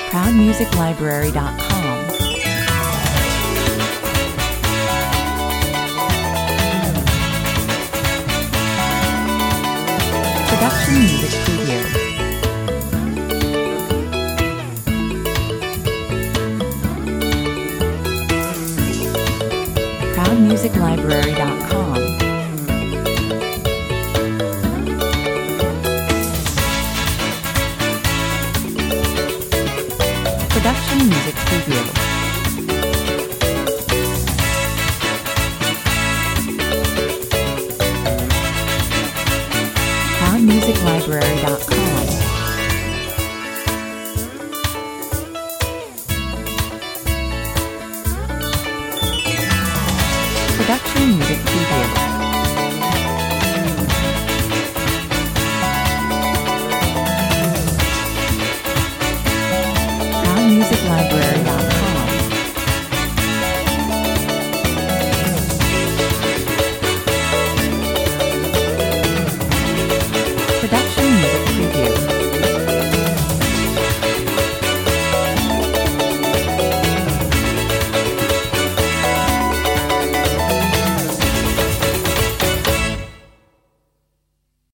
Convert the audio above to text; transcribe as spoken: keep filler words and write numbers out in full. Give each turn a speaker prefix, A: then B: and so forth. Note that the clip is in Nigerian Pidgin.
A: proud music library dot com. Production Music Preview. proud music library dot com. Production Music Preview. proud music library dot com.